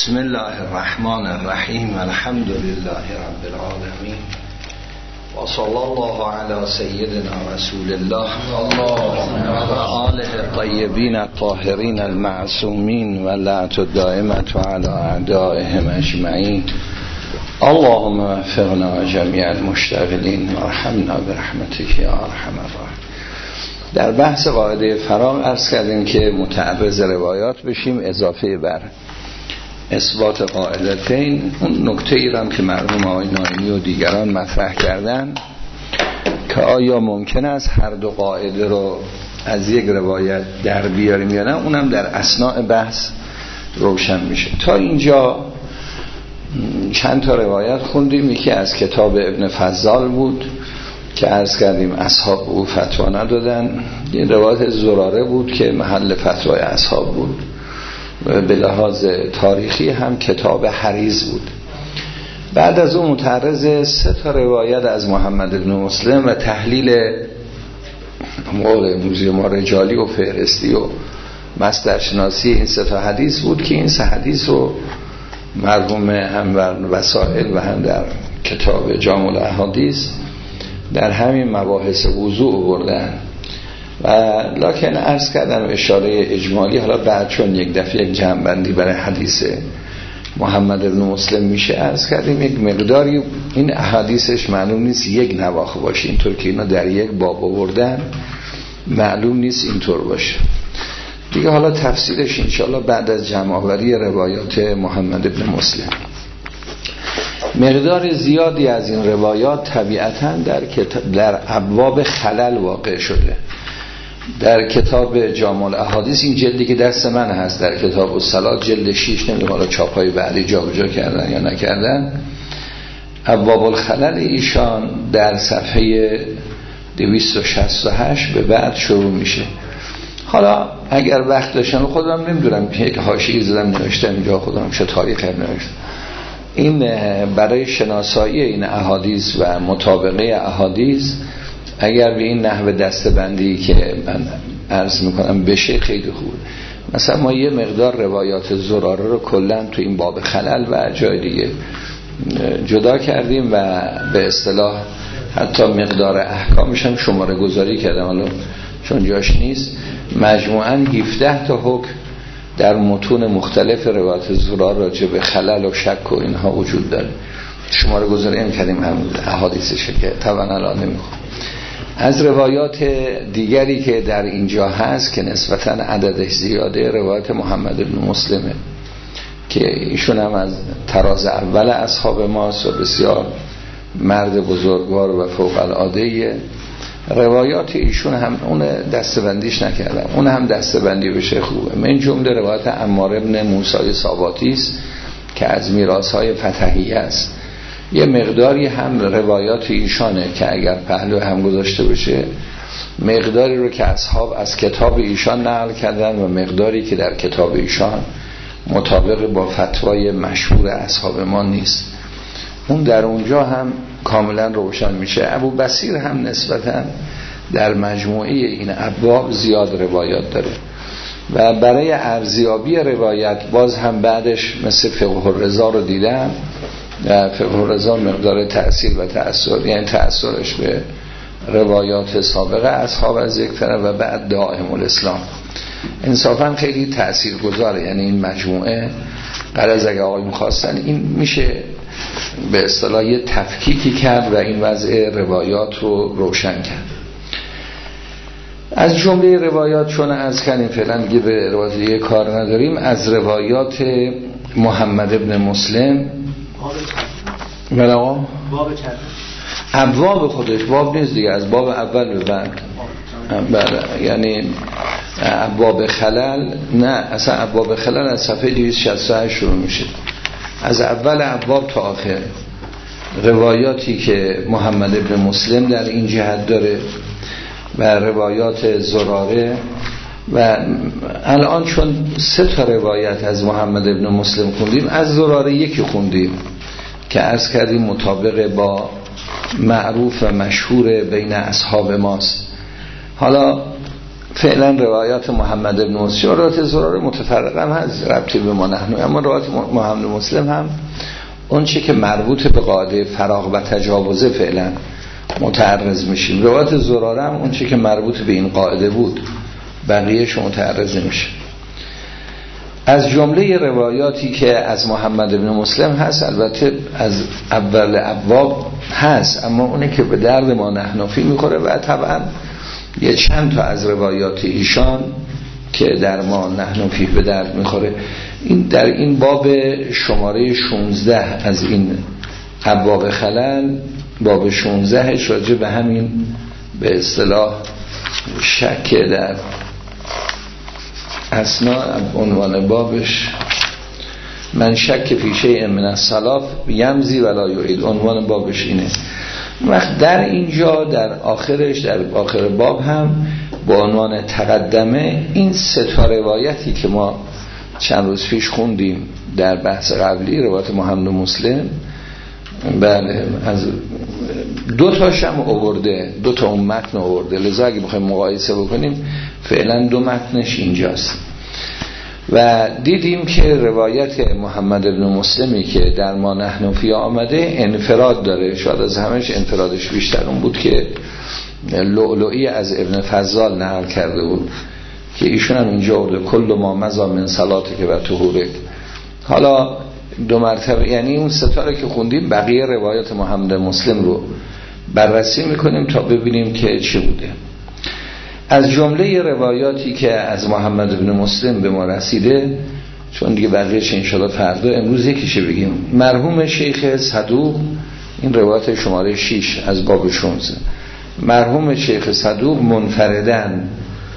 بسم الله الرحمن الرحیم الحمد لله رب العالمین و صلی الله علی سیدنا رسول الله و آله الطیبین الطاهرین المعصومین و لعنت الدائمة علی اعدائهم اجمعین. اللهم وفقنا جمیع المشتغلین و ارحمنا برحمتک یا ارحم الراحمین. در بحث قاعده فراغ عرض کردیم که متعرض روایات بشیم اضافه بر اثبات قاعدتین. اون نکته ایران که مرحوم آقای ناینی و دیگران مطرح کردن که آیا ممکن است هر دو قاعده رو از یک روایت در بیاریم یا نه، اونم در اثناء بحث روشن میشه. تا اینجا چند تا روایت خوندیم. یکی از کتاب ابن فضال بود که عرض کردیم اصحاب او فتوا ندادن. یه روایت زراره بود که محل فتوای اصحاب بود. به لحاظ تاریخی هم کتاب حریز بود. بعد از اون متعرض 3 تا روایت از محمد بن مسلم و تحلیل موقع امروزی ما رجالی و فهرستی و مصدرشناسی این 3 تا حدیث بود که این 3 حدیث رو مرحوم هم در وسائل و هم در کتاب جامع الاحادیث در همین مباحث وضوء بردن و لکن عرض کردم اشاره اجمالی. حالا بعد چون یک دفعه یک جمع‌بندی برای حدیث محمد بن مسلم میشه عرض کردیم یک مقداری این احادیثش معلوم نیست یک نواخت باشه، اینطور که اینا در یک باب آوردن معلوم نیست اینطور باشه دیگه. حالا تفسیرش انشاءالله بعد از جمع‌آوری روایات محمد بن مسلم. مقدار زیادی از این روایات طبیعتاً در ابواب خلل واقع شده. در کتاب جامع الاحادیث این جلدی که دست من هست در کتاب الصلاة جلد 6 نمیدونم حالا چاپای بعدی جابجا کردن یا نکردن، ابواب الخلل ایشان در صفحه 268 به بعد شروع میشه. حالا اگر وقت داشتم خودم نمیدونم که یک حاشیه‌ای زدم نوشتم اینجا خودم چه تاریخی نوشتم. این برای شناسایی این احادیث و مطابقه احادیث اگر به این نحو دسته‌بندی که من عرض میکنم بشه خیلی خوب. مثلا ما یه مقدار روایات زراره رو کلا تو این باب خلل و جای دیگه جدا کردیم و به اصطلاح حتی مقدار احکامش هم شماره گذاری کردم، حالا چون جاش نیست. مجموعاً 17 تا حکم در متون مختلف روایات زرار راجع به خلل و شک و اینها وجود داره. شماره گذاری هم کردیم هم احادیثش که طبعا الان نمیخوام. از روایات دیگری که در اینجا هست که نسبتاً عددش زیاده روایت محمد بن مسلمه که ایشون هم از طراز اول اصحاب ماست و بسیار مرد بزرگوار و فوق العاده. روایات ایشون هم اون دسته‌بندیش نکردم، اون هم دسته‌بندی بشه خوبه. من جمله روایت عمار بن موسی ساباتی است که از میراث‌های فتحیه است. یه مقداری هم روایات ایشانه که اگر پهلو هم گذاشته بشه مقداری رو که اصحاب از کتاب ایشان نقل کردن و مقداری که در کتاب ایشان مطابق با فتوای مشهور اصحاب ما نیست، اون در اونجا هم کاملا روشن میشه. ابو بصیر هم نسبتا در مجموعه این ابواب زیاد روایات داره و برای ارزیابی روایت باز هم بعدش مثل فقه الرضا رو دیدم. فقه الرضا مقدار تأثیر و تأثیر یعنی تأثیرش به روایات سابقه اصحاب از یک طرف و بعد دائم الاسلام انصافا خیلی تأثیر گذاره. یعنی این مجموعه قرض اگه آقایون خواستن این میشه به اصطلاح یه تفکیکی کرد و این وضع روایات رو روشن کرد. از جمله روایات چون از کنیم فعلا دیگه به روایات دیگه کار نداریم. از روایات محمد ابن مسلم بله ابواب خودش باب نیست دیگه، از باب اول به بعد بله، یعنی ابواب خلل نه، اصلا ابواب خلل از صفحه 268 شروع میشه. از اول ابواب تا آخر روایاتی که محمد ابن مسلم در این جهت داره و روایات زراره. و الان چون 3 تا روایت از محمد ابن مسلم خوندیم، از زراره یکی خوندیم که عرض کردیم مطابق با معروف و مشهور بین اصحاب ماست. حالا فعلا روایات محمد بن مسلم، روایات زراره متفرقه هم هست ربطی به ما نحن، اما روایات محمد مسلم هم اون چی که مربوط به قاعده فراغ و تجاوزه فعلا متعرض میشیم. روایات زراره هم اون چی که مربوط به این قاعده بود بقیه‌اش متعرض نمیشه. از جمله روایاتی که از محمد بن مسلم هست، البته از اول ابواب هست، اما اونه که به درد ما نحنفی میخوره و طبعا یه چند تا از روایات ایشان که در ما نحنفی به درد میخوره. این در این باب شماره 16 از این ابواب خلل، باب 16 راجع به همین به اصطلاح شک در اسنا، عنوان بابش من شک فی شیء من السلاف یمزی ولا یعید، عنوان بابش اینه. وقت در اینجا در آخرش، در آخر باب هم با عنوان تقدمه این سه تا روایتی که ما چند روز پیش خوندیم در بحث قبلی، روایت محمد مسلم، بله از دو تاش هم آورده، دو تا اون متن آورده، لذا اگه بخوایم مقایسه بکنیم فعلا دو متنش اینجاست. و دیدیم که روایت محمد بن مسلمی که در ما نحنفی آمده انفراد داره، شاید از همش انفرادش بیشتر اون بود که لؤلؤی از ابن فضال نقل کرده بود که ایشون هم اینجا آورده کل ما مضی من صلاته که و طهورک. حالا دو مرتبه، یعنی اون ستاره که خوندیم بقیه روایات محمد مسلم رو بررسی میکنیم تا ببینیم که چی بوده. از جمله روایاتی که از محمد بن مسلم به ما رسیده، چون دیگه بقیه‌اش انشاءالله فردا، امروز یکیشه بگیم. مرحوم شیخ صدوق، این روایت شماره 6 از باب 16. مرحوم شیخ صدوق منفردن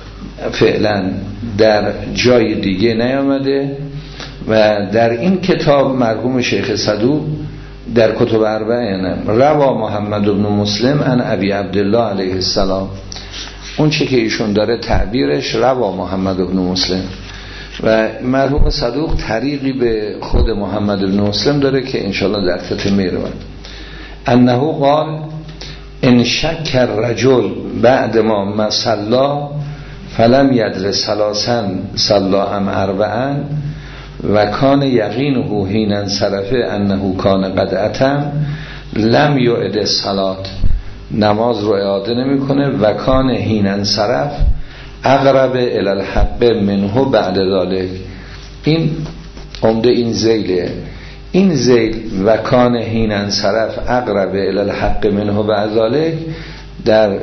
فعلا در جای دیگه نیامده و در این کتاب مرحوم شیخ صدوق در کتب اربعه روا محمد بن مسلم عن ابی عبدالله علیه السلام، اون چه که ایشون داره تعبیرش روا محمد بن مسلم، و مرحوم صدوق طریقی به خود محمد بن مسلم داره که انشاءالله در تتمه روایت انه قال ان شک الرجل بعد ما مصلا فلم یدر ثلاثا صلا ام اربعا و کان یقینه حین انصرفه انه کان قد اتم لم یعد الصلاة، نماز رو اعاده نمیکنه. و کان حین انصرف اقرب الی الحق منه بعد ذلك، این عمده این زیله، این زیل و کان حین انصرف اقرب الی الحق منه بعد ذلك در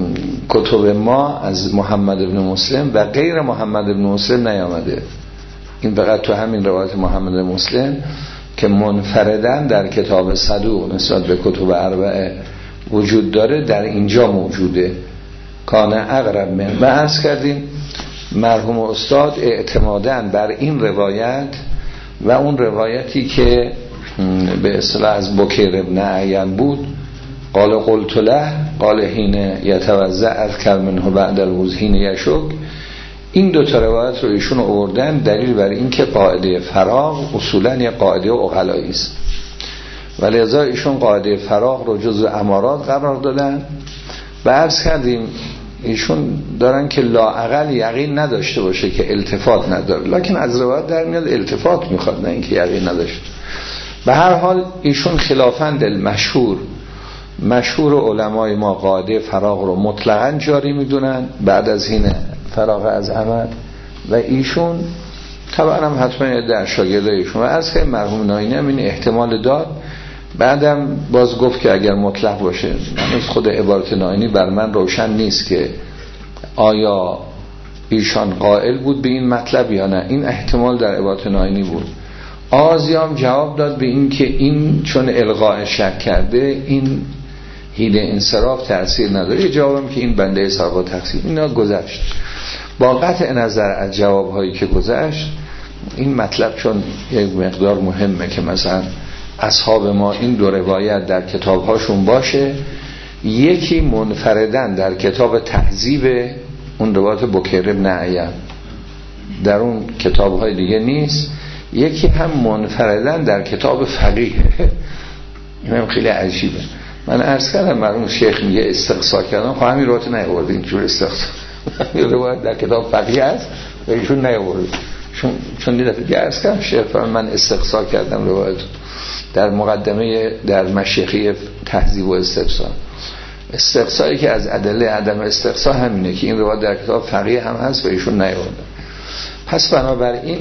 کتب ما از محمد بن مسلم و غیر محمد بن مسلم نیامده. این فقط تو همین روایت محمد بن مسلم که منفردن در کتاب صدوق نسبت به کتب اربعه وجود داره، در اینجا موجوده. کان اقرب من، و عرض کردیم مرحوم استاد اعتمادن بر این روایت و اون روایتی که به اصطلاح از بکیر ابن عیان بود، قال قلت له قال حین یتوضأ اذکر منه بعد الوضوء حین یشک، این دو تا روایت رو ایشون آوردن دلیل بر این که قاعده فراغ اصولا یه قاعده عقلایی است، ولی لذا ایشون قاعده فراغ رو جزء امارات قرار دادن. و عرض کردیم ایشون دارن که لااقل یقین نداشته باشه که التفات نداره، لکن از روایت در میاد التفات میخواد، نه اینکه یقین نداشته. به هر حال ایشون خلافند مشهور علمای ما قاعده فراغ رو مطلقاً جاری میدونن بعد از این فراغ از عمل، و ایشون طبعا هم حتما در شاگرده ایشون و از که مرحوم ناینی هم این احتمال داد. بعدم باز گفت که اگر مطلق باشه، من خود عبارت ناینی بر من روشن نیست که آیا ایشان قائل بود به این مطلب یا نه، این احتمال در عبارت ناینی بود. آزیام جواب داد به این که این چون الغاء شک کرده این حین انصراف تأثیر نداره. یه جوابم که این بنده حساب و تقصیر، اینا گذشت. با قطع نظر از جوابهایی که گذشت، این مطلب چون یک مقدار مهمه که مثلا اصحاب ما این دو روایت در کتابهاشون باشه، یکی منفردن در کتاب تهذیب اون روایت بکیر ابن عیان، در اون کتابهای دیگه نیست، یکی هم منفردن در کتاب فقیه. این هم خیلی عجیبه. من عرض کردم مرحوم شیخ میگه استقصا کردم، خب همین روایت نیاورد اینجور استقصا، روایت در کتاب فقیه است و ایشون نیاورده. چون دیدم درس کردم شیخ من استقصا کردم روایت در مقدمه در مشیخی تهذیب و استفسار. استقصایی که از ادله عدم استقصا همینه که این روایت در کتاب فقیه هم هست و ایشون نیاورده. پس بنابراین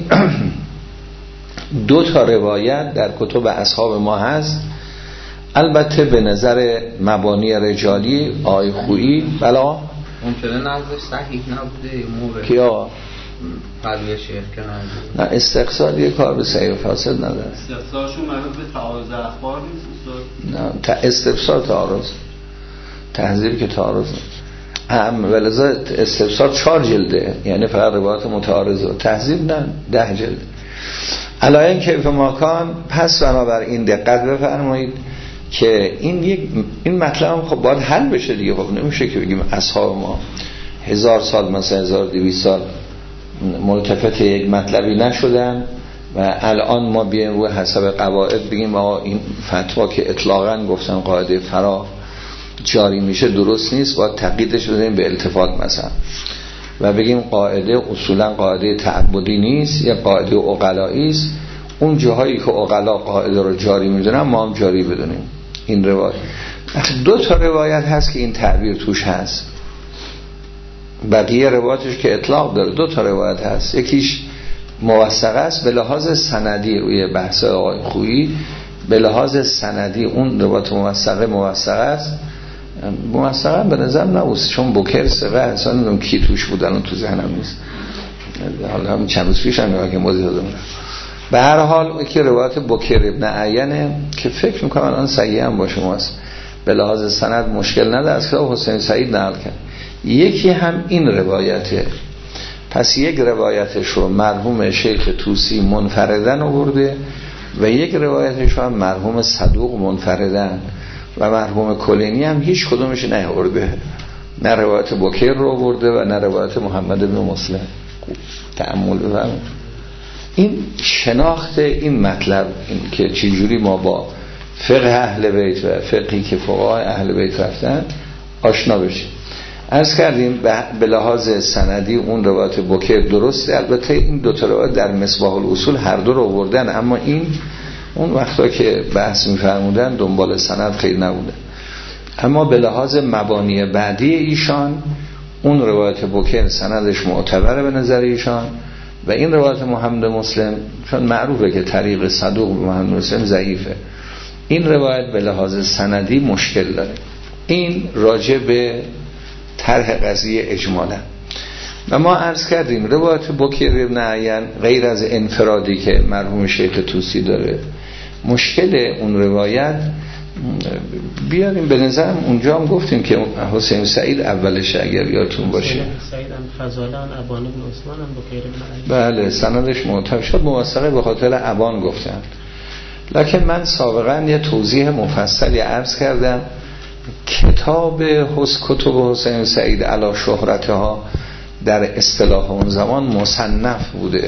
دو تا روایت در کتب اصحاب ما هست. البته به نظر مبانی رجالی آی خویی بلا ممکنه نظرش صحیح نبوده مورد کیا قضیه شیخ که نبوده. نه استقصا یه کار به صحیح و فاسد نداره. استقصاشون مربوط به تعارض اخبار نیست. نه استفسار تعارض، تحذیر که تعارض ولذا استفسار 4 جلده، یعنی فقط روایات متعارضه. تحذیر نه 10 جلد. علایه کیف ماکان. پس بنابراین دقت بفرمایید که این مطلب هم خب باید حل بشه دیگه. خب نمیشه که بگیم اصحاب ما 1000 سال مثلا 1200 سال ملتفت یک مطلبی نشدن و الان ما بیایم روی حسب قواعد بگیم این فتوا که اطلاقاً گفتن قاعده فرا جاری میشه درست نیست، باید تقییدش بدیم به التفات مثلا و بگیم قاعده اصولا قاعده تعبدی نیست، یا قاعده عقلایی است. اون جاهایی که عقلا قاعده رو جاری میدونن ما هم جاری بدونیم. این روایت 2 تا روایت هست که این تعبیر توش هست. بقیه روایتش که اطلاق داره 2 تا روایت هست. یکیش موثقه است به لحاظ سندی، روی بحث آقای خویی به لحاظ سندی اون روایت موثقه است. موثقه به نظرم نبود چون بکر ثقه اصلا نمیدونم کی توش بودن اون تو ذهنم نیست. حالا هم چند روز پیش هم که موضوع دادم. به هر حال که روایت بکر ابن عینه که فکر میکنم الان صحیح هم باشه ماست، به لحاظ سند مشکل نداره، از کتاب حسین سعید نقل کرد. یکی هم این روایته. پس یک روایتش رو مرحوم شیخ طوسی منفردن آورده و یک روایتش رو هم مرحوم صدوق منفردن و مرحوم کلینی هم هیچ کدومش نیاورده. نه روایت بکر رو آورده و نه روایت محمد بن مسلم. تأمل بفرمایید. این شناخت این مطلب، این که چجوری ما با فقه اهل بیت و فقهی که فقهای اهل بیت رفتن آشنا بشیم. عرض کردیم به لحاظ سندی اون روایت بکر درسته. البته این 2 تا روایت در مصباح الاصول هر دو رو آوردن، اما این اون وقتا که بحث می‌فرمودن دنبال سند خیلی نبوده. اما به لحاظ مبانی بعدی ایشان اون روایت بکر سندش معتبره به نظر ایشان و این روایت محمد مسلم چون معروفه که طریق صدوق محمد مسلم ضعیفه، این روایت به لحاظ سندی مشکل داره. این راجع به طرح قضیه اجمالا. و ما عرض کردیم روایت بکر ابن عین غیر از انفرادی که مرحوم شیخ طوسی داره، مشکل اون روایت بیاریم. به نظرم اونجا هم گفتیم که حسین سعید اولش اگر یادتون باشه سعید هم فضالان ابان بن عثمان هم بکر ابن عین بله سندش معتبر شد، موثقه به خاطر ابان گفتن. لکن من سابقا یه توضیح مفصلی عرض کردم. کتاب کتب حسین سعید علی شهرتها در اصطلاح اون زمان مصنف بوده،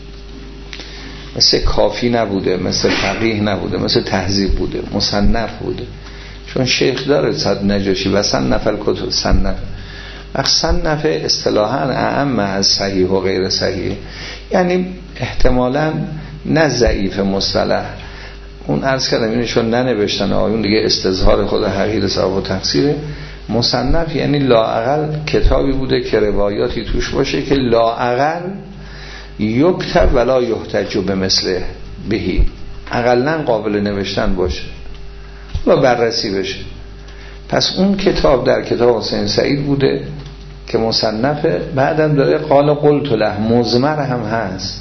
مثل کافی نبوده، مثل فقیه نبوده، مثل تهذیب بوده، مصنف بوده. چون شیخ داره صد نجاشی و صنف الکتب صنف. صنف اصطلاحاً اعم از صحیح و غیر صحیح، یعنی احتمالاً نه ضعیف مصطلح. اون عرض کردم اینشون ننوشتن آیون دیگه استظهار خود حقیقت ثواب و تقصیره. مصنف یعنی لااقل کتابی بوده که روایاتی توش باشه که لااقل یکتب ولا یحتج به مثله بهی، اقلن قابل نوشتن باشه و بررسی بشه. پس اون کتاب در کتاب حسین سعید بوده که مصنفه. بعدم داره قال قلت له مزمر هم هست.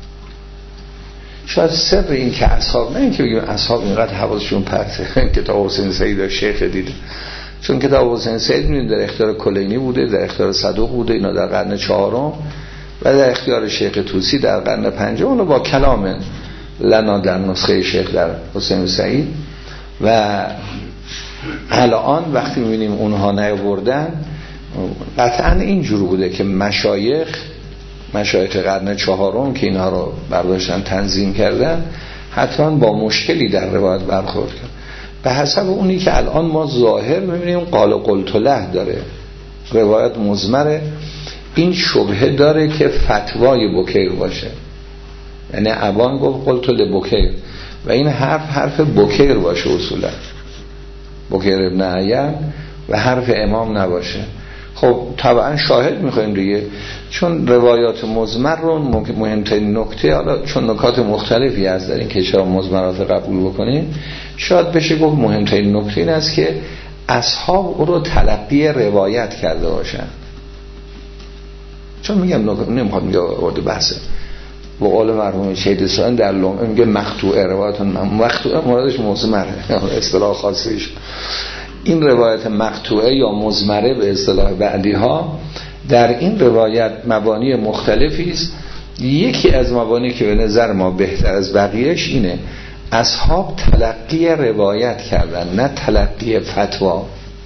شاید سر این که اصحاب، نه این که بگیم اصحاب اینقدر حواسشون پرته کتاب حسین سعید شیخ دیده، چون کتاب حسین سعید می‌بینید در اختیار کلینی بوده، در اختیار صدوق بوده، اینا در قرن 4 و در اختیار شیخ طوسی در قرن 5 اونو با کلام لنا در نسخه شیخ در حسین سعید. و الان وقتی می‌بینیم اونها نیاوردن، قطعا اینجور بوده که مشایخ قرن 4 که اینها رو برداشتن تنظیم کردن حتما با مشکلی در روایت برخورد کرد. به حسب اونی که الان ما ظاهر می‌بینیم قال قلت له داره، روایت مزمره. این شبهه داره که فتوای بکیر باشه. یعنی ابان گفت قلت لبکیر و این حرف بکیر باشه اصولا، بکیر ابن عیان و حرف امام نباشه. خب طبعا شاهد میخوایم دیگه، چون روایات مضمر رو مهمترین نکته، حالا چون نکات مختلفی هست در این که چرا مضمرات قبول بکنیم، شاید بشه گفت مهمترین نکته این است که اصحاب او رو تلقی روایت کرده باشن. چون میگم نمیخواد میگه وارد بحثه با قول مرحوم شهید سوان در لومه میگه مقطوعه روایتون، مقطوعه مرادش مضمره اصطلاح خاصیش. این روایت مقطوعه یا مضمره به اصطلاح بعدی ها در این روایت مبانی مختلفی است. یکی از مبانی که به نظر ما بهتر از بقیهش اینه اصحاب تلقی روایت کردن نه تلقی فتوا.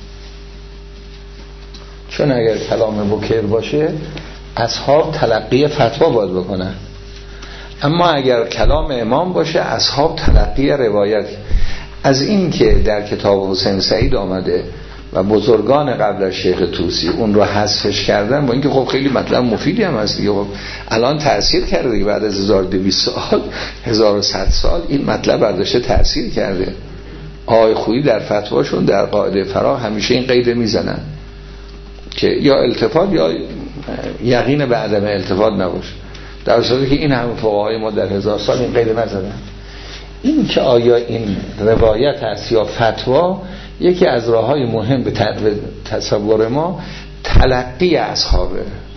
چون اگر کلام بکیر باشه اصحاب تلقی فتوا باید بکنن، اما اگر کلام امام باشه اصحاب تلقی روایت. از این که در کتاب حسین سعید آمده و بزرگان قبل از شیخ طوسی اون رو حذفش کردن، با اینکه خب خیلی مطلب مفیدی هم هست دیگه، خب الان تأثیر کرده دیگه، بعد از 1200 سال 1100 سال این مطلب برداشته تأثیر کرده. آقای خویی در فتواشون در قاعده فراغ همیشه این قید میزنن که یا التفات یا یقین به عدم التفات نباشه، در صورتی که این همه فقهای ما در 1000 سال این قید نزدن. این که آیا این روایت است یا فتوا، یکی از راه‌های مهم به تصور ما تلقی اصحابه.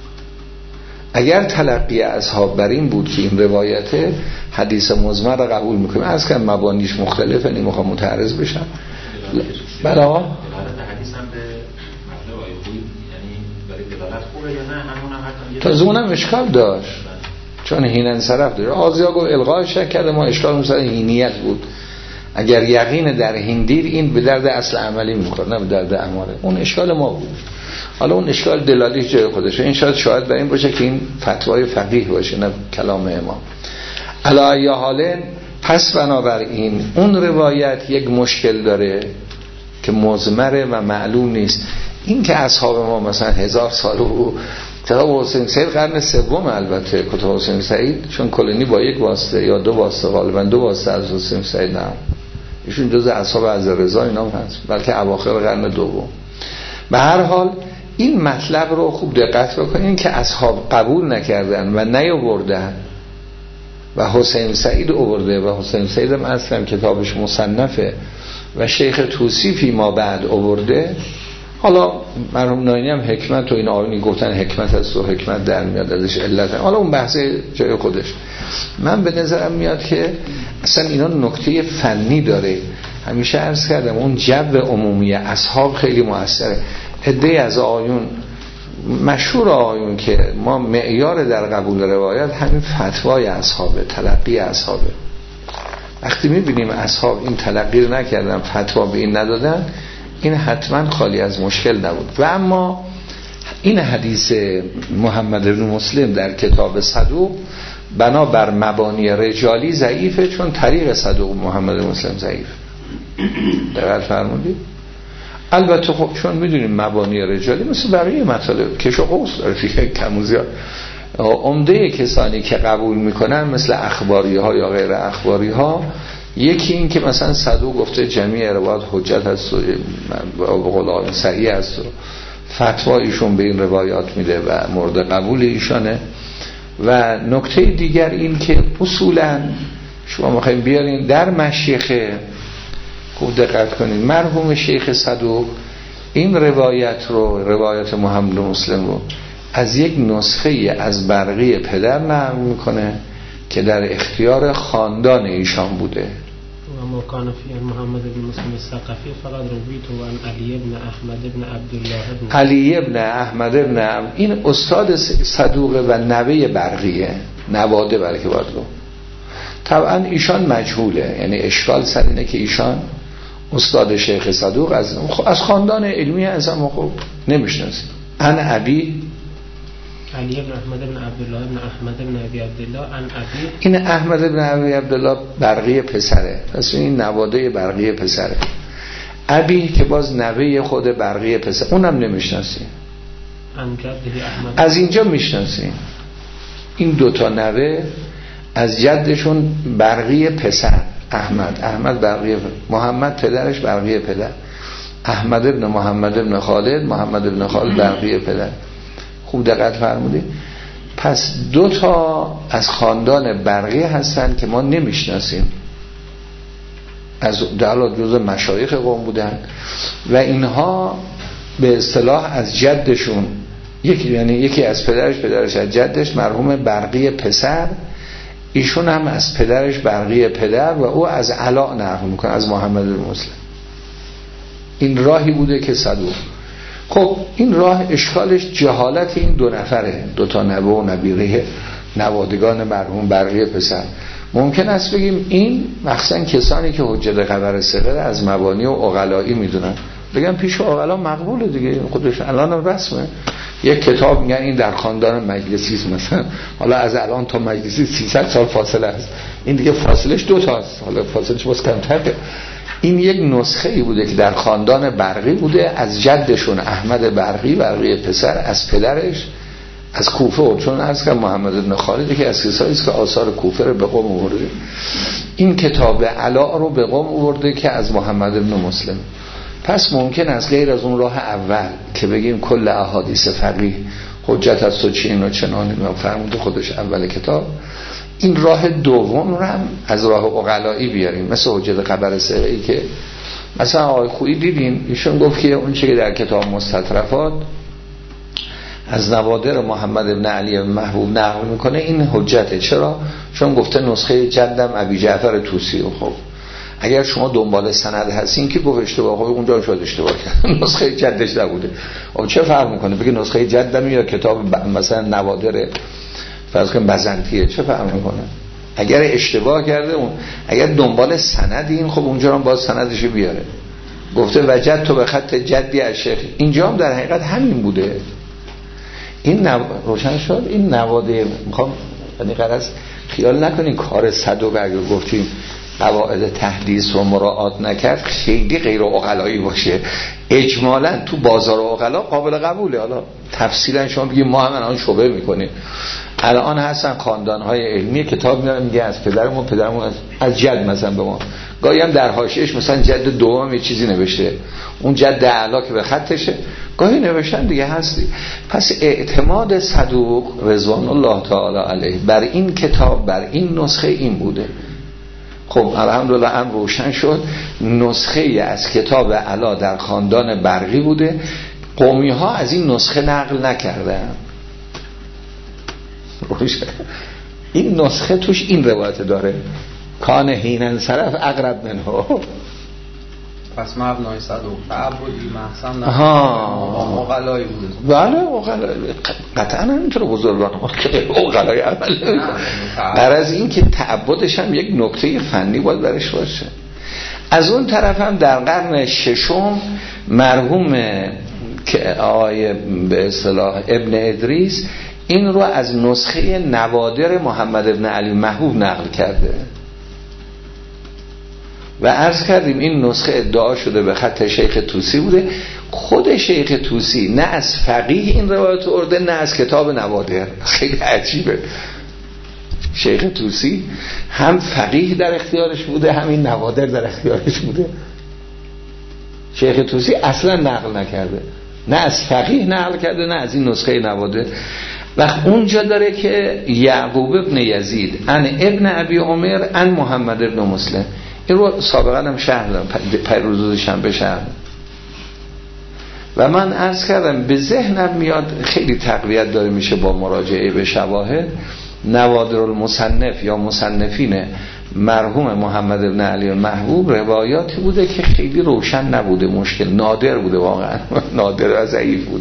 اگر تلقی اصحاب بر این بود که این روایت حدیث مضمر را قبول میکنیم، از که مبانیش مختلفه نمیخوام متعرض بشم. بله آقا حدیث هم به مطلب آیه خوبی یعنی برای دلالت خوبه یا نه؟ همون هم تا زونم اشکال داشت چون هین انصرف داره. آزیا گفت الغای شک کرده، ما اشکال مثلا هینیت بود. اگر یقین در هندیر این به درد اصل عملی میخوره نه به درد اعماله. اون اشکال ما بود. حالا اون اشکال دلالیش جای خودشه. این شاید بر این باشه که این فتوای فقیه باشه نه کلام امام. علی حالن پس بنابراین اون روایت یک مشکل داره که مضمره و معلوم نیست. این که اصحاب ما مثلا 1000 سال و کتاب حسین سعید قرن سوم، البته کتاب حسین سعید چون کلینی با یک واسطه یا دو واسطه، غالبا دو واسطه از حسین سعید، نه ایشون جز اصحاب از رضا اینا هم هست، بلکه اواخر قرن دوم. به هر حال این مطلب رو خوب دقت بکنین که اصحاب قبول نکردن و نیاوردن و حسین سعید آورده و حسین سعید هم اصلا کتابش مصنفه و شیخ طوسی فی ما بعد آورده. حالا مرحوم ناینی هم حکمت و این آیونی گفتن حکمت هست و حکمت در میاد ازش علت، حالا اون بحث جای خودش. من به نظرم میاد که اصلا اینا نکته فنی داره. همیشه عرض کردم اون جو عمومی اصحاب خیلی مؤثره. عده از آیون مشهور آیون که ما معیار در قبول روایت همین فتوای اصحابه، تلقی اصحابه. وقتی میبینیم اصحاب این تلقی رو نکردن، فتوا به این ندادن، این حتما خالی از مشکل نبود. و اما این حدیث محمد بن مسلم در کتاب صدوق بنا بر مبانی رجالی ضعیفه، چون طریق صدوق محمد بن مسلم ضعیف. دقیق فرمودید؟ البته خب چون میدونیم مبانی رجالی مثل بقیه مطالب کش و قوس داره دیگه، کم و زیاد. عمده کسانی که قبول میکنن مثل اخباری ها یا غیر اخباری ها، یکی این که مثلا صدوق گفته جمیع روایات حجت هست و بقول صحیح هست و فتوا ایشون به این روایات میده و مورد قبول ایشانه. و نکته دیگر این که اصولا شما میخوایم بیارین در مشیخه، خوب دقت کنید، مرحوم شیخ صدوق این روایت محمد مسلم رو از یک نسخه از برقی پدر نقل میکنه که در اختیار خاندان ایشان بوده. و مکان فی محمد بن مسلم الثقفی فقط رویت و ان علی ابن احمد ابن عبدالله علی ابن احمد ابن این استاد صدوقه و نوه برقیه، نواده بلکه باید رو. طبعا ایشان مجهوله، یعنی اشکال سر اینه که ایشان استاد شیخ صدوق از خاندان علمی هست اما خب نمیشناسیم. ان ابی علی ابن احمد ابن عبدالله ابن احمد ابن ابی عبدالله ان ابی، این احمد ابن ابی عبدالله برقی پسره، پس این نواده برقی پسره. ابی که باز نوه خود برقی پسر، اونم نمیشناسیم. عن جده احمد. از اینجا میشناسیم این دوتا نوه از جدشون برقی پسر احمد برقی محمد پدرش برقی پدر، احمد ابن محمد ابن خالد، محمد ابن خالد برقی پدر. خوب دقت فرمودید. پس دوتا از خاندان برقی هستن که ما نمیشناسیم، از در جز مشایخ قوم بودن و اینها به اصطلاح از جدشون یکی از پدرش از جدش مرحوم برقی پسر، ایشون هم از پدرش برقی پدر و او از علا نقل میکنه از محمد بن مسلم. این راهی بوده که صدوق. خب این راه اشکالش جهالت این دو نفره، دوتا نوه و نبیره نوادگان مرحوم برقی پسر. ممکن است بگیم این مخصوصا کسانی که حجت خبر ثقه از مبانی و عقلایی میدونن بگم پیش عقلا مقبوله دیگه، خودش الان رسمه. یک کتاب میگن این در خاندان مجلسی است مثلا، حالا از الان تا مجلسی 300 سال فاصله است، این دیگه فاصلش 2 تا است، حالا فاصلش باز کمتره. این یک نسخه ای بوده که در خاندان برقی بوده، از جدشون احمد برقی پسر، از پدرش از کوفه، چون از که محمد بن خالد که از کسایی است که آثار کوفه رو به قم آورده. این کتاب علا رو به قم آورده که از محمد بن مسلم. پس ممکن است غیر از اون راه اول که بگیم کل احادیث فقیه حجت است و چین و چنانی فرموده خودش اول کتاب، این راه دوم رو هم از راه عقلایی بیاریم، مثل حجت خبر ثقه‌ای که مثلا آقای خویی دیدین ایشون گفت که اون چیزی که در کتاب مستطرفات از نوادر محمد بن علی محبوب نقل میکنه این حجته. چرا؟ چون گفته نسخه جدم ابی جعفر طوسی. خب اگر شما دنبال سند هستین که گفت اشتباه، خب اونجا شاید اشتباه کرد، نسخه جدش نبوده. خب چه فرق میکنه بگه نسخه جدم یا کتاب مثلا نوادر فرض کن بزنطیه، چه فرق میکنه؟ اگر اشتباه کرده اون، اگر دنبال سندین خب اونجا هم باز سندشو بیاره. گفته وجد تو به خط جدی از شیخ، اینجا هم در حقیقت همین بوده. این روشن شد. این نواده میخوام یعنی غرض خیال نکنین کار صدوق اگر گفتیم قواعد تحدیث و مراعات نکرد خیلی غیر عقلایی باشه. اجمالا تو بازار عقلا قابل قبوله. حالا تفصیلا شما بگید ما هم الان شبه میکنیم، الان هستن خاندانهای علمی کتاب میارن میگه از پدرمون از جد مثلا به ما، گاهی هم در حاشیه‌اش مثلا جد دوم یه چیزی نوشته، اون جد اعلی که به خطشه گاهی نوشتن دیگه هستی. پس اعتماد صدوق رضوان الله تعالی علیه بر این کتاب، بر این نسخه این بوده. خب الحمدلله هم روشن شد نسخه از کتاب علا در خاندان برقی بوده، قومی ها از این نسخه نقل نکردن. روشن این نسخه توش این روایت داره کان حینن صرف اقرب منه. پس مبنای صدوق تعبدی محسن اقلایی بوده. بله اقلایی قطعا همینطور بزرگان ما که اقلایی عمل بر از این که تعبدش هم یک نکته فنی باید برش باشه. از اون طرف هم در قرن ششم مرحوم که آقای به اصطلاح ابن ادریس این رو از نسخه نوادر محمد ابن علی محبوب نقل کرده و عرض کردیم این نسخه ادعا شده به خط شیخ طوسی بوده. خود شیخ طوسی نه از فقیه این روایت آورده نه از کتاب نوادر. خیلی عجیبه. شیخ طوسی هم فقیه در اختیارش بوده همین نوادر در اختیارش بوده. شیخ طوسی اصلا نقل نکرده، نه از فقیه نقل کرده نه از این نسخه نوادر. و اونجا داره که یعقوب ابن یزید ان ابن ابی عمر ان محمد ابن مسلم، این رو سابقا هم شرح دارم، پیروز شنبه شرح. و من عرض کردم به ذهنم میاد خیلی تقویت داره میشه با مراجعه به شواهد. نوادر المصنف یا مصنفین مرحوم محمد ابن علی محبوب روایاتی بوده که خیلی روشن نبوده، مشکل نادر بوده، واقعا نادر و ضعیف بود.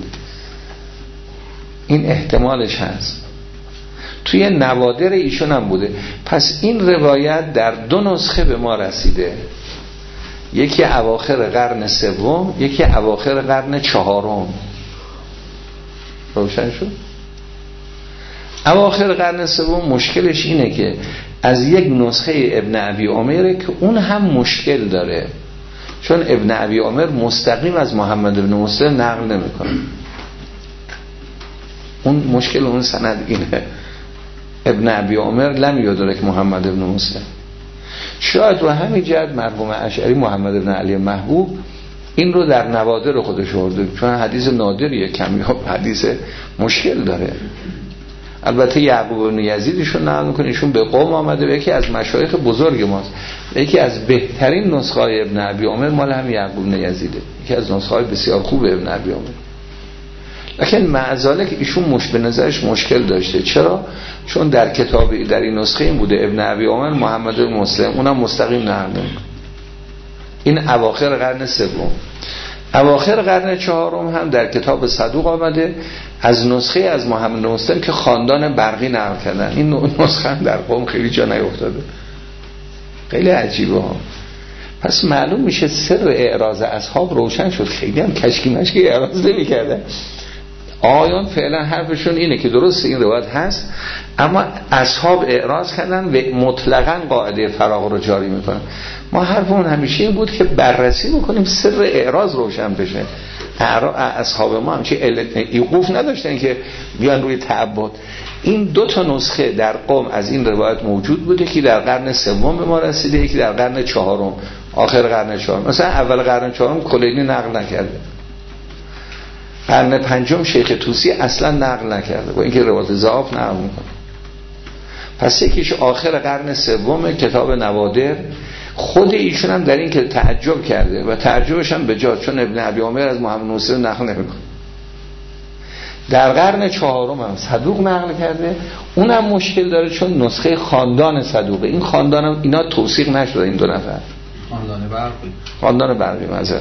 این احتمالش هست. توی نوادر ایشون هم بوده. پس این روایت در 2 نسخه به ما رسیده، یکی اواخر قرن سوم یکی اواخر قرن 4. روشن شد. اواخر قرن سوم مشکلش اینه که از یک نسخه ابن ابی عمر که اون هم مشکل داره، چون ابن ابی عمر مستقیم از محمد ابن مسلم نقل نمیکنه. اون مشکل اون سند اینه، ابن ابی عمر لم یدرک محمد ابن مسلم. شاید و همین جهت مرحوم اشعری محمد ابن علی محبوب این رو در نوادر خودش آورده، چون حدیث نادریه، کمیاب حدیث مشکل داره. البته یعقوب بن یزیدشون نقل میکنه، ایشون به قوم آمده و یکی از مشایخ بزرگ ماست، یکی از بهترین نسخه های ابن ابی عمر مال هم یعقوب بن یزیده، یکی از نسخه های بسیار خوب ابن ابی عمر. لیکن معذاله که ایشون به نظرش مشکل داشته. چرا؟ چون در کتاب در این نسخه این بوده ابن ابی عمر محمد بن مسلم، اونم مستقیم نقل نمیکنه. این اواخر قرن سوم. اواخر قرن چهارم هم در کتاب صدوق آمده از نسخه از محمد بن مسلم که خاندان برقی نقل کردن. این نسخه هم در قوم خیلی جا نیفتاده، خیلی عجیبه ها. پس معلوم میشه سر اعراض اصحاب روشن شد، خیلی هم کشکی مشکی اعراض نمی‌کردن. آیان فعلا حرفشون اینه که درست این روایت هست، اما اصحاب اعراض کردن و مطلقاً قاعده فراغ رو جاری میکنن. ما حرفمون همیشه این بود که بررسی بکنیم سر اعراض روشن بشه. اصحاب ما همچی ایقوف نداشتن که بیان روی تعبد. این دو تا نسخه در قوم از این روایت موجود بوده که در قرن سوم به ما رسیده، یکی در قرن چهارم، آخر قرن چهارم. مثلا اول قرن چهارم کلینی نقل نکرده، قرن پنجم شیخ طوسی اصلا نقل نکرده، با اینکه روایت ضعاف نقل میکنه. پس یکیش آخر قرن سوم کتاب نوادر، خود ایشون هم در این که تعجب کرده و تعجبش هم به جا، چون ابن ابی عمر از محمد مسلم نقل نمیکنه. در قرن چهارم هم صدوق نقل کرده، اونم مشکل داره چون نسخه خاندان صدوقه. این خاندان هم اینا توثیق نشده، این دو نفر خاندان برقی مثلا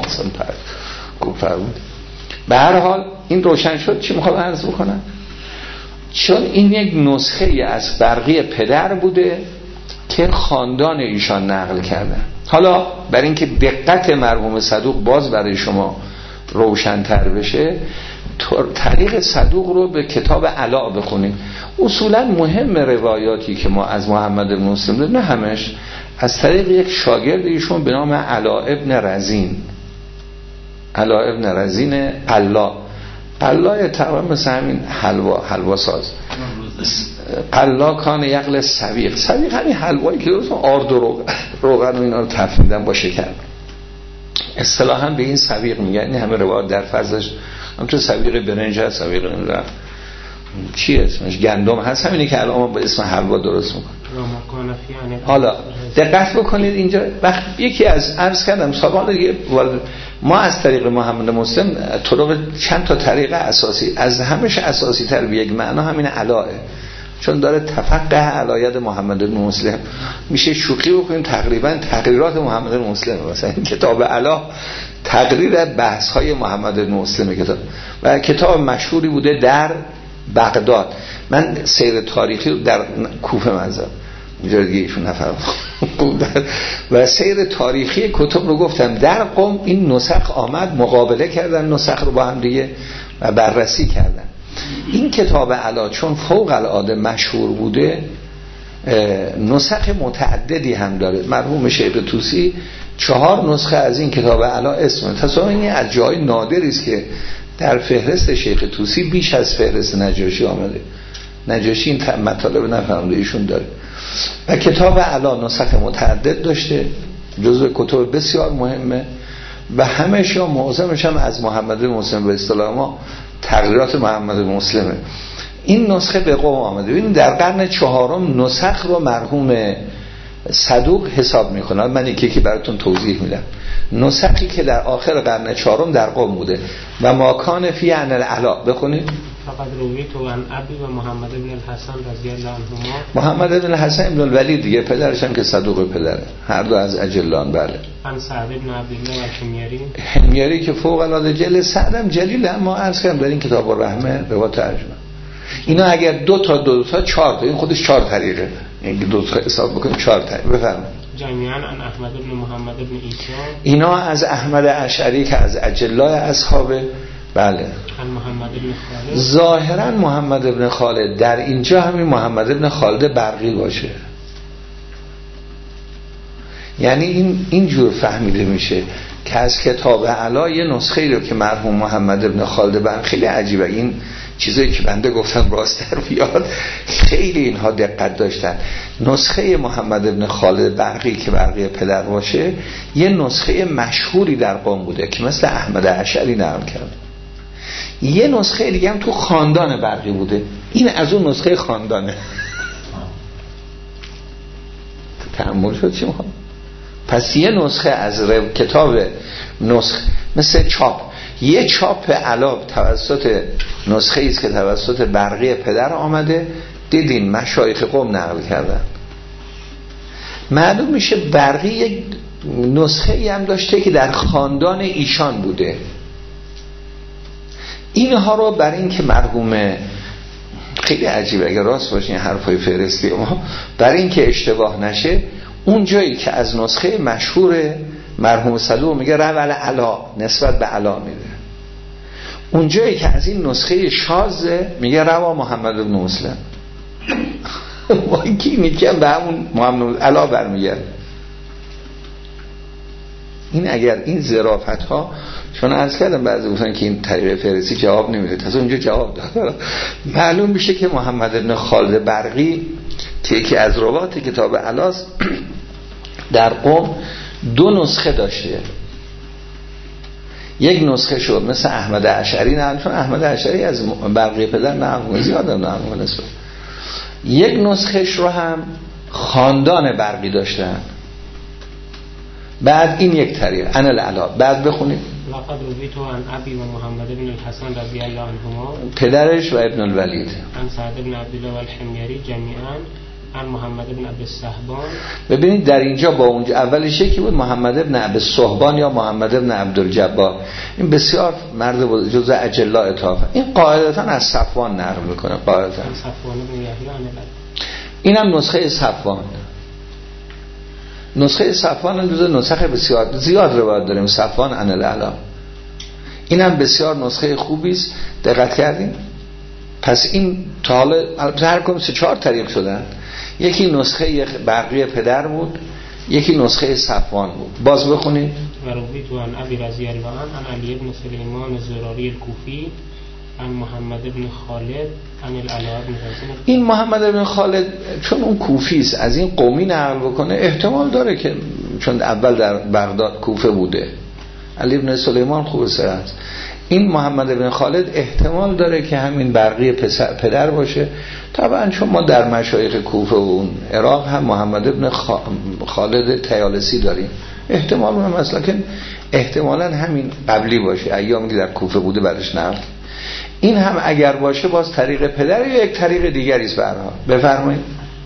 خوب فرمود. به هر حال این روشن شد. چی میخوام عرض بکنم؟ چون این یک نسخه از برقی پدر بوده که خاندان ایشان نقل کردن. حالا برای اینکه دقت مرحوم صدوق باز برای شما روشن‌تر بشه، طریق صدوق رو به کتاب علا بخونیم. اصولا مهم روایاتی که ما از محمد بن مسلم داریم، نه همش، از طریق یک شاگرد ایشون به نام علا ابن رزین. علا ابن رزین علا تقریبا مثل همین حلوا ساز. علا کان یقل سویق همین حلوایی که درست آرد و روغن و اینا رو تفریدن با شکر، اصطلاحاً به این سویق میگن. این همه روایات در فضلش همچون سویق برنج هست، سویق این رفت چی اسمش گندم هست، همینی که الان ما با اسم حلوا درست میکنیم. حالا دقت بکنید اینجا یکی از عرض کردم سابقا ما از طریق محمد مسلم طرق چند تا طریق اساسی، از همش اساسی تر به یک معنا همین علاه، چون داره تفقه علایت محمد بن مسلم. میشه شوخی بکنیم تقریبا تقریرات محمد بن مسلم، مثلا این کتاب علا تقریر بحث های محمد بن مسلم کتاب، و کتاب مشهوری بوده در بغداد. من سیر تاریخی در کوفه مذهب اینجا دیگه ایشون نفرم و سیر تاریخی کتب رو گفتم. در قم این نسخ آمد، مقابله کردن نسخ رو با هم دیگه و بررسی کردن. این کتاب علا چون فوق العاده مشهور بوده، نسخ متعددی هم داره. مرحوم شیخ طوسی 4 نسخه از این کتاب علا اسم تصور این از جای نادری است که در فهرست شیخ طوسی بیش از فهرست نجاشی آمده. نجاشی این مطالب نفهمده ایشون داره. و کتاب علا نسخ متعدد داشته، جزو کتب بسیار مهمه و همش یا معظمش هم از محمد بن مسلم به اصطلاح ما تقریرات محمد بن مسلمه. این نسخه به قوم آمده. ببینید در قرن چهارم نسخ رو مرحوم صدوق حساب میکنه. من یکی براتون توضیح میدم. نسخی که در آخر قرن چهارم در قوم بوده و ماکان فی عن العلا بخونید. فقط رویت و عن ابی و محمد بن الحسن رضی الله عنهما. محمد بن الحسن ابن الولید دیگه پدرش هم که صدوق پدره، هر دو از اجلان. بله. عن سعد بن عبدالله و حمیری که فوق العاده جلیل. سعدم جلیل، اما عرض کردم در این کتاب الرحمه روایت ترجمه اینا اگر دو تا 4 تا این خودش 4 طریقه، یعنی 2 تا حساب بکنیم 4 طریقه. بفرمایید. جمیعاً عن احمد بن محمد بن عیسی. اینا از احمد اشعری که از اجلای اصحابه. بله. عن محمد بن خالد. ظاهرا محمد بن خالد در اینجا همین محمد بن خالد برقی باشه، یعنی این جور فهمیده میشه که از کتاب علا یه نسخه رو که مرحوم محمد بن خالد برقی، خیلی عجیبه، این چیزایی که بنده گفتم راست در بیاد، خیلی اینها دقت داشتن. نسخه محمد ابن خالد برقی که برقی پدر باشه یه نسخه مشهوری در قوم بوده که مثل احمد اشعری نقل کرد. یه نسخه دیگه هم تو خاندان برقی بوده، این از اون نسخه خاندانه. تأمل شد چی میخوام؟ پس یه نسخه از کتاب نسخه مثل چاپ، یه چاپ علا توسط نسخه ایست که توسط برقی پدر آمده، دیدین مشایخ قوم نقل کردن. معلوم میشه برقی یک نسخه ای هم داشته که در خاندان ایشان بوده. اینها رو برای این که مرحوم، خیلی عجیبه اگر راست باشه این حرفای فهرستی ما، برای این که اشتباه نشه، اون جایی که از نسخه مشهور مرحوم صدوق میگه رول علا، نسبت به علا میده. اون جایی که از این نسخه شاذه میگه روا محمد بن مسلم. وای کی میگه به همون محمد علا برمیگرده. این اگر این ظرافت ها، چون عرض کردم بعضی گفتن که این طریق فهرستی جواب نمیده، تازه اونجا جواب داد. معلوم میشه که محمد بن خالد برقی که یکی از روات کتاب علاست در قوم دو نسخه داشته. یک نسخه شد مثل احمد اشعری نقل، چون احمد اشعری از برقی پدر نقل زیاد نقل نسبت. یک نسخهش رو هم خاندان برقی داشتن. بعد این یک طریق ان العلا. بعد بخونید لقد رویت عن ابی و محمد بن الحسن رضی الله عنهما، پدرش و ابن الولید، عن سعد بن عبدالله و الحميري جمیعا عن محمد بن عبد الصهبان. ببینید در اینجا با اونجا اولش یکی بود محمد بن عبد الصهبان یا محمد بن عبدالجبار، این بسیار مرد بود جزء اجلا اطاف. این قاعدتا از صفوان نقل میکنه قاعدتا. صفوان بن یحیی عن الولید. اینم نسخه صفوان. نسخه صفوان جزء نسخ بسیار زیاد روایت داریم صفوان عن العلا. اینم بسیار نسخه خوبی است. دقت کردین؟ پس این تا حالا هر کدوم 3-4 طریق شدن. یکی نسخه برقی پدر بود، یکی نسخه صفوان بود. باز بخونید و رویت عن ابی رضی الله عنه عن علی بن سلیمان الزراری الکوفی عن محمد بن خالد عن العلا بن حسین. این محمد بن خالد چون اون کوفی است، از این قومی نقل بکنه احتمال داره که چون اول در بغداد کوفه بوده. علی بن سلیمان خوب صحت. این محمد بن خالد احتمال داره که همین برقی پدر باشه. طبعا چون ما در مشایخ کوفه و اون عراق هم محمد بن خالد طیالسی داریم، احتمال هم مثلا که احتمالا همین قبلی باشه، ایامی که در کوفه بوده برش نقل. این هم اگر باشه باز طریق پدر یا یک طریق دیگری است. به هر حال بفرمایید.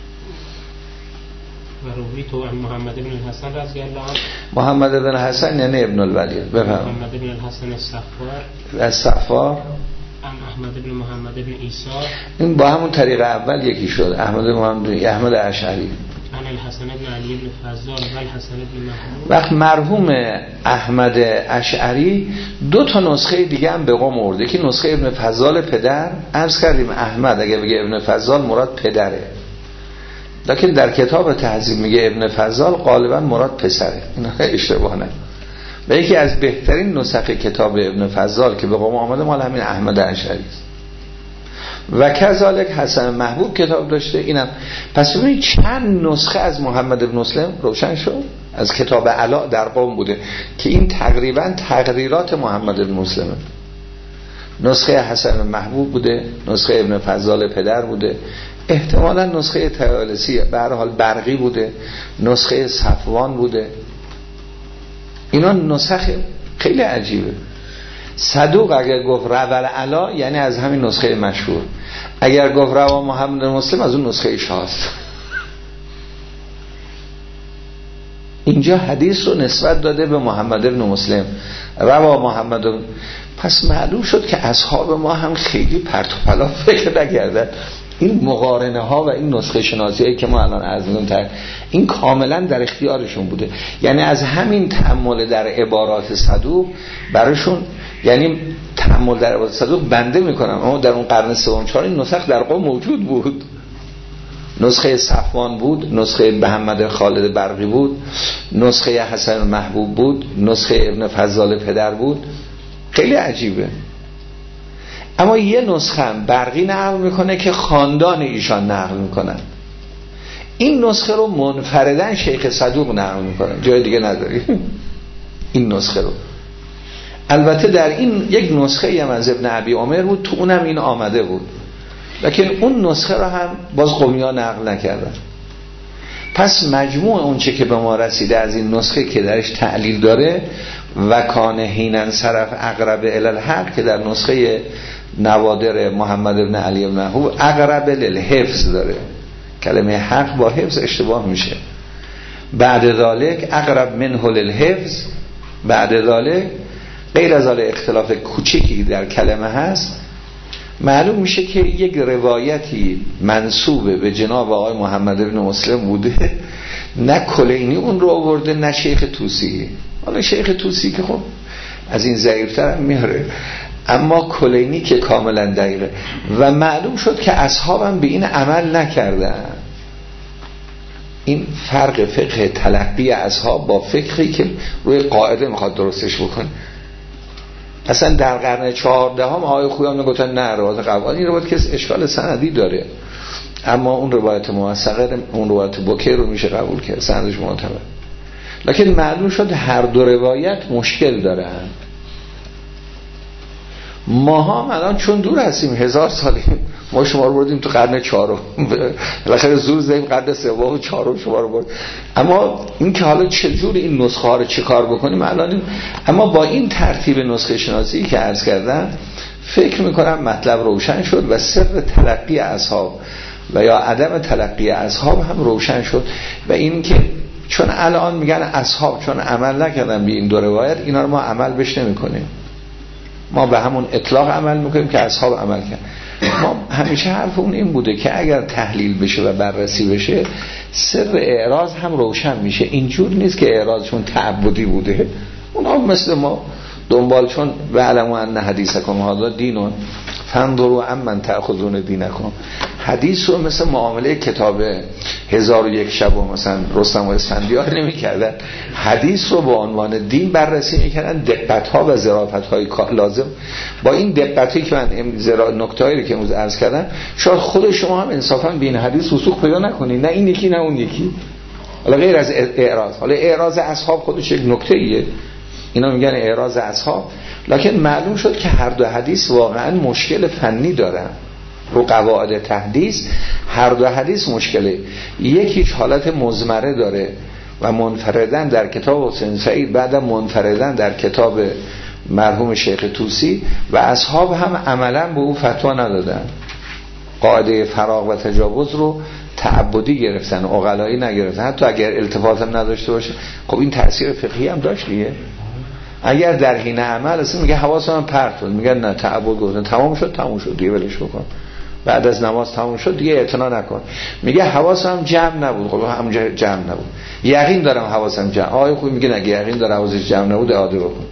و رویت عن محمد بن الحسن رضی الله عنه. محمد بن حسن یعنی ابن الولید. بفرمایید. محمد بن الحسن الصفار از صفار عن احمد بن محمد بن عیسی. این با همون طریق اول یکی شد. احمد اشعری عن الحسن بن علی بن فضال و الحسن بن محمود. وقت مرحوم احمد اشعری 2 نسخه دیگه هم به قوم آورده که نسخه ابن فضال پدر. عرض کردیم احمد اگه بگه ابن فضال مراد پدره، لکن در کتاب تهذیب میگه ابن فضال غالبا مراد پسره. اینا اشتباه نه. و یکی از بهترین نسخ کتاب ابن فضال که به قوم آمده مال همین احمد اشعری است. و کذالک حسن محبوب کتاب داشته. اینم پس ببینید چند نسخه از محمد بن مسلم روشن شد از کتاب علا در قوم بوده که این تقریبا تقریرات محمد بن مسلمه. نسخه حسن محبوب بوده، نسخه ابن فضال پدر بوده، احتمالا نسخه طیالسی به هر حال برقی بوده، نسخه صفوان بوده. اینا نسخ خیلی عجیبه. صدوق اگر گفت رول علا یعنی از همین نسخه مشهور، اگر گفت روا محمد مسلم از اون نسخه شاذ. اینجا حدیث رو نسبت داده به محمد بن مسلم، روا محمد. پس معلوم شد که اصحاب ما هم خیلی پرت و پلا فکر نکردن. این مقارنه ها و این نسخه شناسی هایی که ما الان عرض می‌کنیم این کاملا در اختیارشون بوده. یعنی از همین تأمل در عبارات صدوق براشون، یعنی تأمل در عبارات صدوق بنده میکنم، اما در اون قرن 3-4 این نسخ در قوم موجود بود. نسخه صفوان بود، نسخه محمد خالد برقی بود، نسخه حسن محبوب بود، نسخه ابن فضال پدر بود. خیلی عجیبه. اما یه نسخه هم برقی نقل میکنه که خاندان ایشان نقل میکنن. این نسخه رو منفردن شیخ صدوق نقل میکنه، جای دیگه نداری این نسخه رو. البته در این یک نسخه هم از ابن ابی عمر بود، تو اونم این آمده بود، لکن اون نسخه رو هم باز قومی‌ها نقل نکردن. پس مجموع اون چه که به ما رسیده از این نسخه که درش تعلیل داره و کان حینن صرف اقرب الی الحق که در نسخه نوادر محمد ابن علی ابن هو اقرب للحفظ داره، کلمه حق با حفظ اشتباه میشه. بعد ذالک اقرب منه للحفظ، بعد ذالک غیر از اختلاف کوچکی در کلمه هست، معلوم میشه که یک روایتی منسوبه به جناب آقای محمد ابن مسلم بوده، نه کلینی اون رو آورده نه شیخ طوسی. حالا شیخ طوسی که خب از این ضعیف‌تر هم میاره، اما کلینی که کاملا دقیقه. و معلوم شد که اصحابم به این عمل نکردن. این فرق فقه تلقی اصحاب با فقهی که روی قاعده میخواد درستش بکنه. اصلا در قرن 14 هم آقای خویی گفتن نه روایت قبول، این روایت که اشکال سندی داره، اما اون روایت موثقه، اون روایت بوکی رو میشه قبول کرد، سندش معتبر. لکن معلوم شد هر دو روایت مشکل دارن. ما هم الان چون دور هستیم 1000 سالیم، ما شما رو بردیم تو قرن 4، بالاخره زور زدیم قرن 3 و 4 شما رو برد. اما این که حالا چجور این نسخه ها رو چیکار بکنیم الان اما با این ترتیب نسخه شناسی که عرض کردم فکر میکنم مطلب روشن شد و سر تلقی اصحاب و یا عدم تلقی اصحاب هم روشن شد. و این که چون الان میگن اصحاب چون عمل نکردن به این دو روایت، اینا رو ما عمل بش نمی‌کنیم، ما به همون اطلاق عمل میکنیم که اصحاب عمل کرد. ما همیشه حرف اون این بوده که اگر تحلیل بشه و بررسی بشه سر اعراض هم روشن میشه. اینجور نیست که اعراضشون تعبدی بوده، اونا مثل ما دنبال چون و علمو ان حدیثکم هذا دینون فانظروا عمن تأخذون دینکم، حدیث رو مثل معامله کتاب 1001 شب و مثلا رستم و اسفندیار نمی کردن، حدیث رو به عنوان دین بررسی میکردن، دقت‌ها و ظرافت‌های لازم. با این دقتی که من نکته‌ای که امروز عرض کردم شاید خود شما هم انصافا به این حدیث وثوق پیدا نکنید، نه این یکی نه اون یکی. حالا غیر از اعراض، حالا اعراض اصحاب خودش یک نکته‌ایه، اینا میگن اعراض اصحاب، لکن معلوم شد که هر دو حدیث واقعا مشکل فنی دارن. رو قواعد تحدیث هر دو حدیث مشکله، یکیش حالت مزمره داره و منفردن در کتاب حسین سعید، بعدم منفردن در کتاب مرحوم شیخ طوسی، و اصحاب هم عملا به او فتوا ندادن، قاعده فراغ و تجاوز رو تعبدی گرفتن، عقلایی نگرفتن. حتی اگر التفات هم نداشته باشه خب این تأثیر فقهی هم داشت دیگه. اگر در حین عمل اصلا میگه حواسم هم پرت بود، میگن نه تعبد گفتن تمام شد دیگه ولش بکن، بعد از نماز تمام شد دیگه اعتنا نکن. میگه حواسم جمع نبود، خب هم جمع نبود، یقین دارم حواسم جمع. آقای خوب میگه نه یقین داره حواسش جمع نبود، اعاده بکن.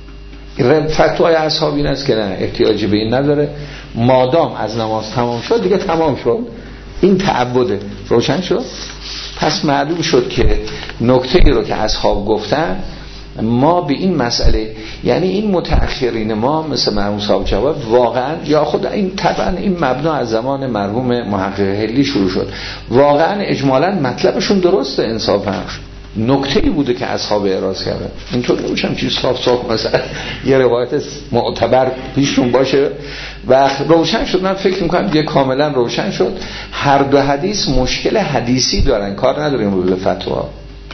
فتوای اصحاب این است که نه احتیاجی به این نداره، مادام از نماز تمام شد دیگه تمام شد، این تعبده. روشن شد؟ پس معلوم شد که نکته‌ای رو که اصحاب گفتن ما به این مسئله، یعنی این متأخرین ما مثل مرحوم صاحب جواد واقعا، یا خود این طبعا این مبنا از زمان مرحوم محقق هلی شروع شد، واقعا اجمالا مطلبشون درسته، انصافا نکته‌ای بوده که اصحاب اعراض کردن. اینطور نمیشم چیز صاف مثلا یه روایت معتبر پیشون باشه و روشن شد. من فکر میکنم یه کاملا روشن شد هر دو حدیث مشکل حدیثی دارن، کار نداریم به فتوا.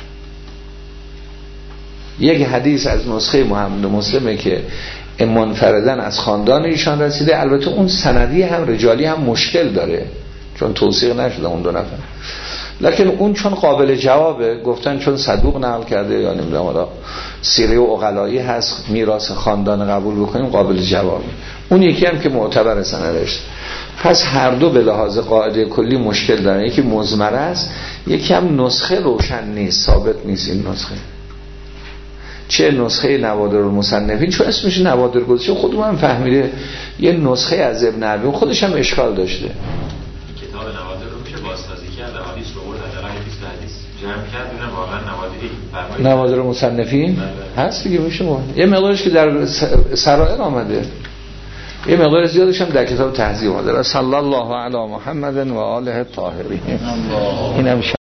یک حدیث از نسخه محمد مسلمه که منفردن از خاندان ایشان رسیده، البته اون سندی هم رجالی هم مشکل داره چون توثیق نشده اون دو نفر، لکن اون چون قابل جوابه، گفتن چون صدوق نقل کرده یا نمیدونم حالا سیره و عقلایی هست میراث خاندان قبول بکنیم قابل جوابه. اون یکی هم که معتبر سندش. پس هر دو به لحاظ قاعده کلی مشکل دارن، یکی مزمره است، یکی هم نسخه روشن نیست، ثابت نیست این نسخه. چه نسخه نوادر المصنفین، چون اسمش نوادر گذاشته، خودم هم فهمیده یه نسخه از ابن عبی، خودش هم اشکال داشته. کتاب نوادر رو میشه بازسازی کرد، حدیث رو برد از علای 20 حدیث جمع کرد، اونم واقعا نوادر المصنفین هست دیگه، میشه یه مقدارش که در سرائر آمده. یه مقدار زیادش هم در کتاب تهذیب اومده. صلی الله علی محمد و آله الطاهرین. اینم